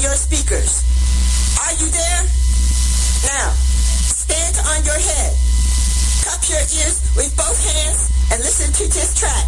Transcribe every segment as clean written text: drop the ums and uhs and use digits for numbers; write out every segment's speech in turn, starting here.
your speakers. Are you there? Now, stand on your head. Cup your ears with both hands and listen to this track.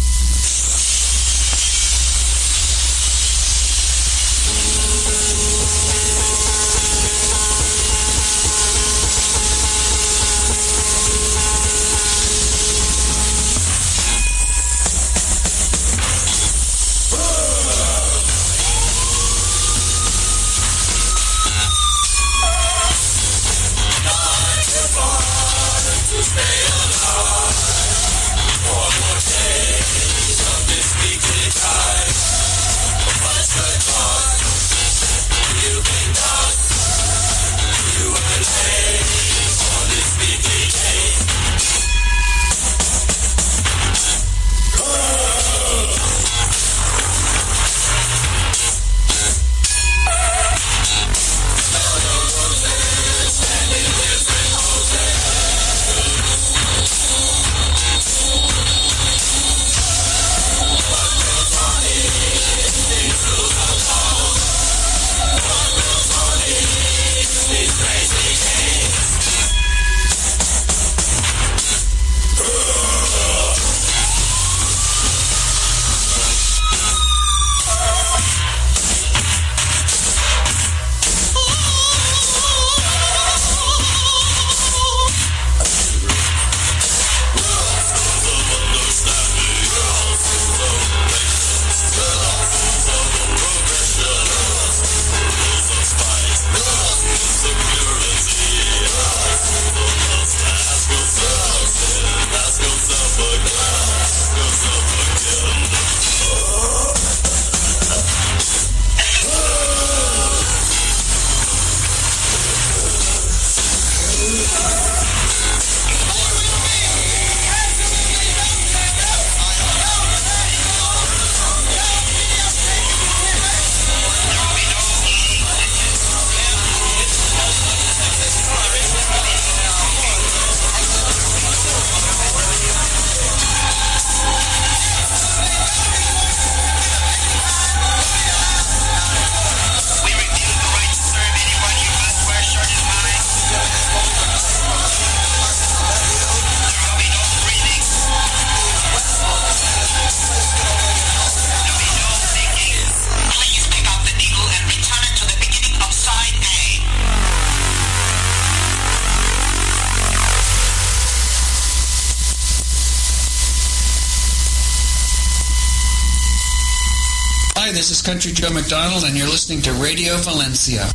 This is Country Joe McDonald, and you're listening to Radio Valencia.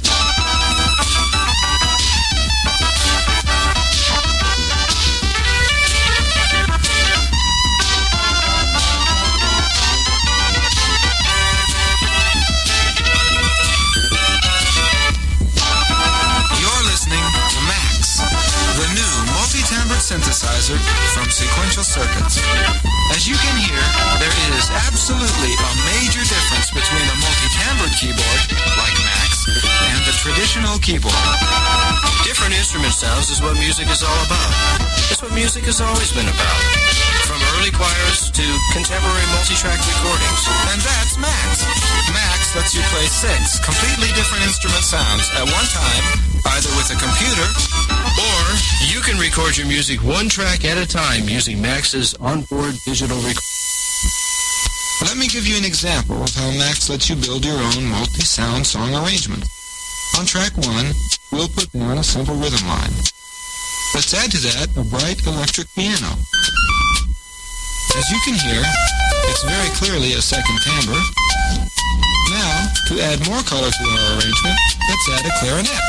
You're listening to Max, the new multi-timbred synthesizer from Sequential Circuits. As you can hear, there is absolutely a major difference between a multi-timbred keyboard, like Max, and the traditional keyboard. Different instrument sounds is what music is all about. It's what music has always been about. From early choirs to contemporary multi-track recordings. And that's Max. Max lets you play 6 completely different instrument sounds at one time, either with a computer, or you can record your music one track at a time using Max's onboard digital recorder. Let me give you an example of how Max lets you build your own multi-sound song arrangement. On track 1, we'll put down a simple rhythm line. Let's add to that a bright electric piano. As you can hear, it's very clearly a second timbre. Now, to add more color to our arrangement, let's add a clarinet.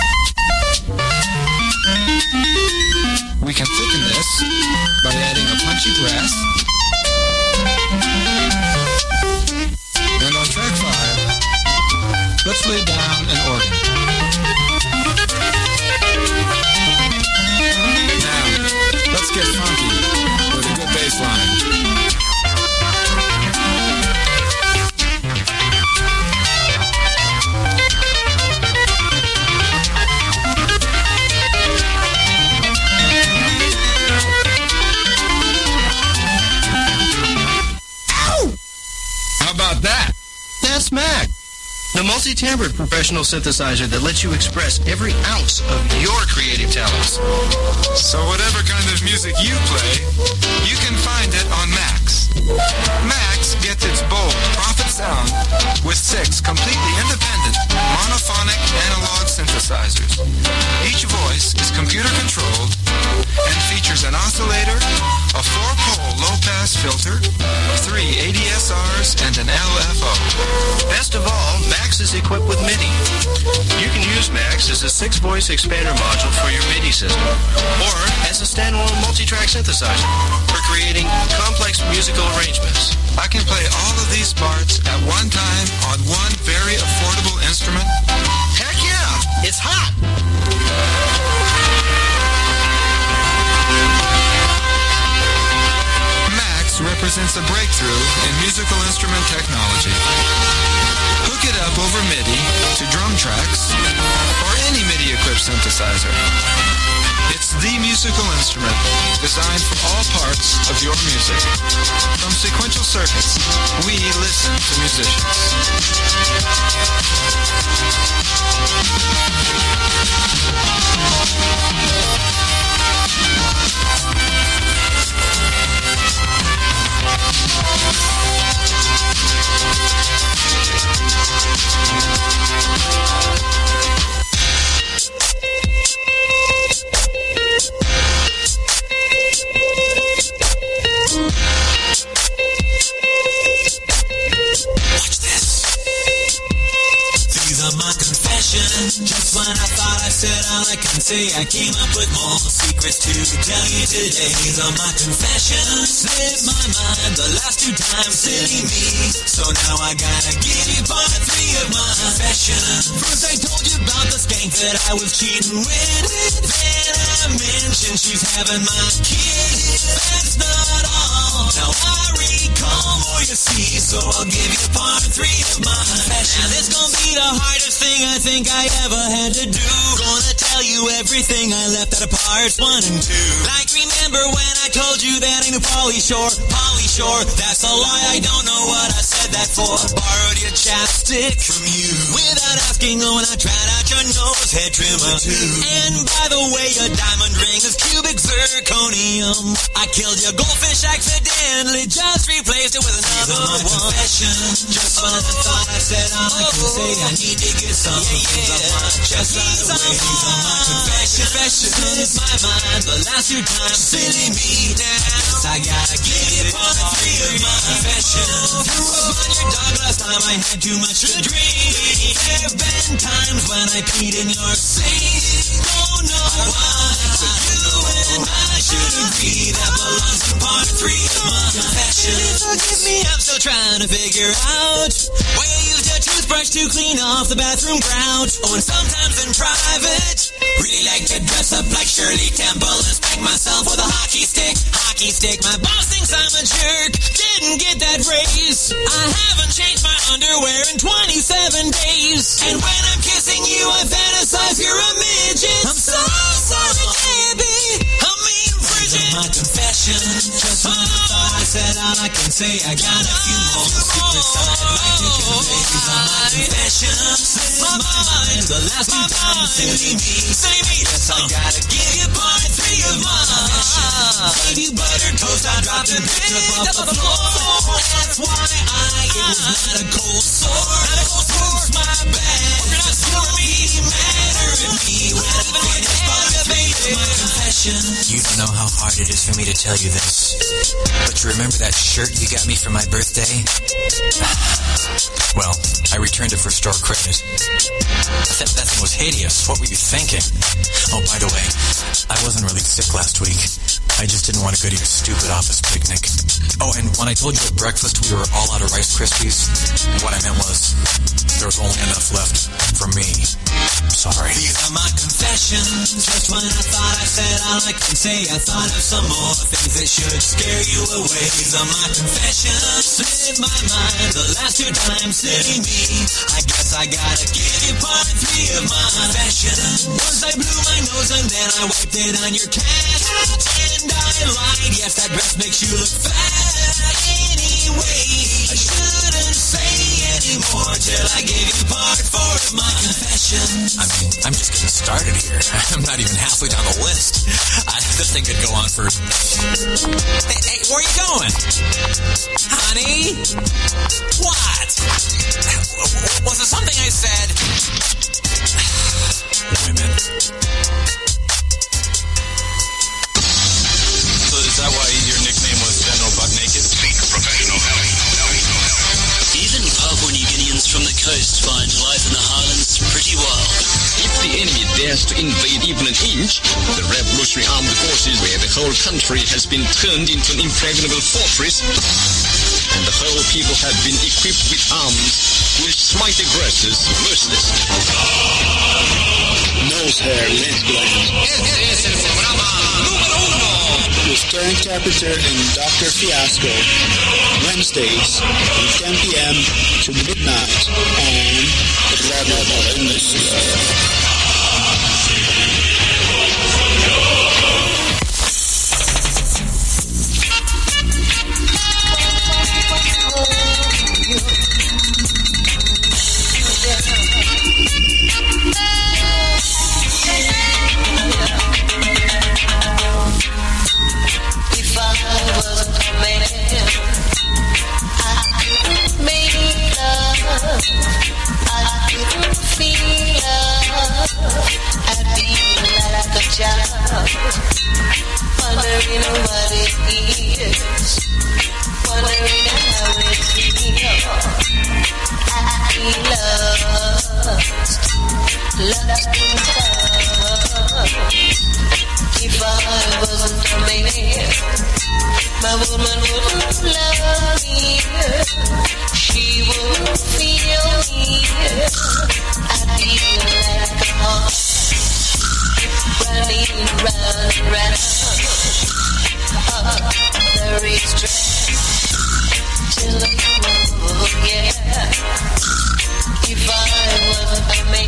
We can thicken this by adding a punchy brass. And on track 5, let's lay down an organ. Now, let's get funky with a good bass line. How about that? That's Mac. No the multi-timbre professional synthesizer that lets you express every ounce of your creative talents. So whatever kind of music you play, you can find it on Max. Max gets its bold, profit sound with 6 completely independent, monophonic analog synthesizers. Each voice is computer-controlled and features an oscillator, a 4-pole low-pass filter, 3 ADSRs, and an LFO. Best of all, Max is equipped with MIDI. You can use Max as a 6-voice expander module for your MIDI system, or as a standalone multi-track synthesizer for creating complex musical arrangements. I can play all of these parts at one time on one very affordable instrument. Heck yeah! It's hot! Max represents a breakthrough in musical instrument technology. Hook it up over MIDI to drum tracks or any MIDI-equipped synthesizer. It's the musical instrument designed for all parts of your music. From sequential circuits, we listen to musicians. Just when I thought I said all I can say, I came up with more secrets to tell you today. These are my confessions. Slipped my mind the last 2 times, silly me. So now I gotta give you part 3 of my confession. First I told you about the skank that I was cheating with. Then I mentioned she's having my kid. That's not all. Now I recall more, you see. So I'll give you part 3 of my confession. And it's gonna be the hardest thing I think I ever had to do. Gonna tell you everything I left out of parts 1 and 2. Like remember when I told you that I knew Pauly Shore? Pauly Shore, that's a lie, I don't know what I said that for. Borrowed your chapstick from you without asking when I tried out your nose hair trimmer too. And by the way, your diamond ring is cubic zirconium. I killed your goldfish accidentally, just replaced it with another one. Confession. Just when I thought I said all I could say, I need to get some things off my chest right away. These are my confessions. Slipped my mind the last 2 times, silly me. Now I gotta give you part 3 of my confessions. Threw up on your dog last time I had too much to drink. There've been times when I peed in your sink. Don't know why, but you and I should agree that belongs in part 3 of my confessions. Forgive me, I'm still trying to figure out why you used your toothbrush to clean off the bathroom grout. Oh, and sometimes in private, really like to dress up like Shirley Temple and spank myself with a hockey stick. Hockey stick, my boss thinks I'm a jerk. Didn't get that raise. I haven't changed my underwear in 27 days. And when I'm kissing you, I fantasize you're a midget. I'm so sorry, baby. I mean, Bridget. My confession. Just when I thought I said all I can say, I got a few more secrets I'd like to convey. These are my confessions. Slipped my mind the last 2 times, silly me. Yes, I gotta give you part 3 of my confessions. Gave you buttered toast, I dropped and picked up off the floor. That's why it was not a cold sore. Not a cold sore, it's my bad. You'll be madder at me when I finish part 3 of my confession. You don't know how hard it is for me to tell you this, but you remember that shirt you got me for my birthday? Well, I returned it for store credit. That thing was hideous. What were you thinking? Oh, by the way, I wasn't really sick last week. I just didn't want to go to your stupid office picnic. Oh, and when I told you at breakfast we were all out of Rice Krispies, what I meant was there was only enough left for me. Sorry. These are my confessions. Just when I thought I said all I can say, I thought of some more things that should scare you away. These are my confessions. Slipped my mind the last 2 times, silly me. I guess I gotta give you part 3 of my confession. Once I blew my nose and then I wiped it on your cat. And I lied, yes, that dress makes you look fat. Anyway, I shouldn't say it anymore till I give you part 4 of my confession. I mean, I'm just getting started here. I'm not even halfway down the list. This thing could go on for... Hey, where are you going? Honey? What? Was it something I said? Women. So is that why your nickname was General Buck Naked? Speak professional. Even Papua New Guineans from the coast find life in the highlands pretty wild. If the enemy dares to invade even an inch, the Revolutionary Armed Forces, where the whole country has been turned into an impregnable fortress, and the whole people have been equipped with arms, will smite aggressors mercilessly. Nose hair, lint gland. Es el programa número 1. With star interpreter and Dr. Fiasco. Wednesdays from 10 p.m. to midnight on Radio Valencia. Wondering what it is, wondering how it feels. I feel lost in